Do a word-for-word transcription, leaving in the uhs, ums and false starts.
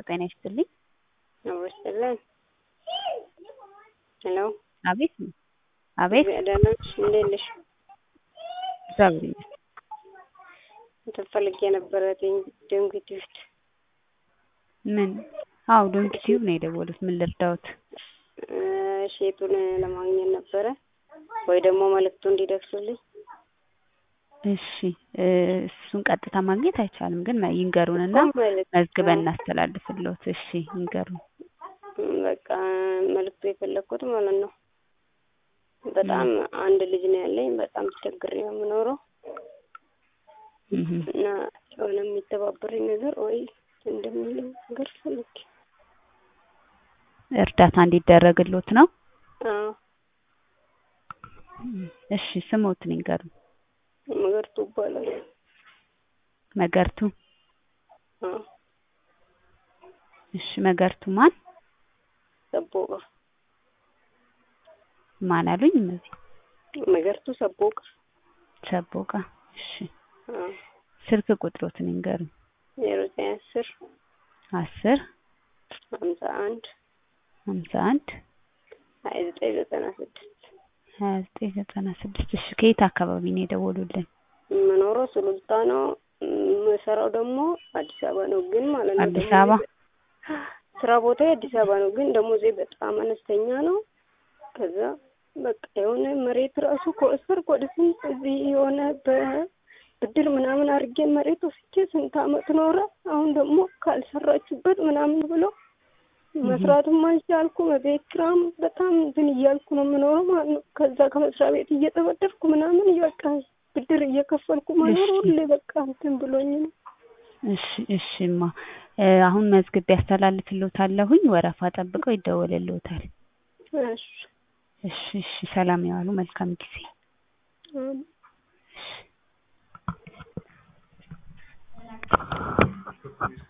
ጤና ይስጥልኝ። አብሮስጥልን ሄሎ አቤት አቤት ያዳነሽ እንዴት ነሽ? ዛብሪ ተፈልጌ ነበር ደንግቲውት ምን? አው ደንግቲው ነው የደወሉት። ምን ልርዳዎት? ሼቱን ለማግኘት ነበረ ወይ ደግሞ መልእክቱ እንዲደርሱልኝ። እሺ እሱን ቀጥታ ማግኘት አይቻልም፣ ግን ይንገሩንና መዝግበን እናስተላልፍልዎት። እሺ ይንገሩን። በቃ መልእክቱ የፈለኩት ማለት ነው። በጣም አንድ ልጅ ነው ያለኝ፣ በጣም ተቸግሬ ነው የምኖረው እና የሆነ የሚተባበረኝ ነገር ወይ እንደሚልኝ ነገር ፈልጌ እርዳታ እንዲደረግልዎት ነው። አዎ እሺ ስሞትን ይንገሩን። መገርቱ ይባላል። መገርቱ? አዎ እሺ መገርቱ ማን? ሰቦቃ። ማን አሉኝ? እነዚህ መገርቱ ሰቦቃ። ሰቦቃ። እሺ አዎ ስልክ ቁጥሮትን ይንገሩን። ዜሮ ዘጠኝ አስር አስር ሃምሳ አንድ ሃምሳ አንድ ሃያ ዘጠኝ ዘጠና ስድስት ሃያ ዘጠኝ ዘጠና ስድስት እሺ ከየት አካባቢ ነው የደወሉልን? የምኖረው ሱሉልታ ነው። የምሰራው ደግሞ አዲስ አበባ ነው፣ ግን ማለት ነው አዲስ አበባ ስራ ቦታዬ አዲስ አበባ ነው፣ ግን ደሞዜ በጣም አነስተኛ ነው። ከዛ በቃ የሆነ መሬት ራሱ ኮስር ኮድስን እዚህ የሆነ በብድር ምናምን አድርጌ መሬት ወስጄ ስንት አመት ኖረ። አሁን ደግሞ ካልሰራችሁበት ምናምን ብሎ መስራቱም አልቻልኩም። በቤት ኪራይም በጣም እንትን እያልኩ ነው የምኖረው ማለት ነው። ከዛ ከመስሪያ ቤት እየተበደርኩ ምናምን በቃ ብድር እየከፈልኩ ማለት ነው። ሁሌ በቃ እንትን ብሎኝ ነው። እሺ እሺማ አሁን መዝግብ ያስተላልፍልዎታለሁኝ። ወረፋ ጠብቀው ይደወልልዎታል። እሺ እሺ እሺ ሰላም ያዋሉ። መልካም ጊዜ። እሺ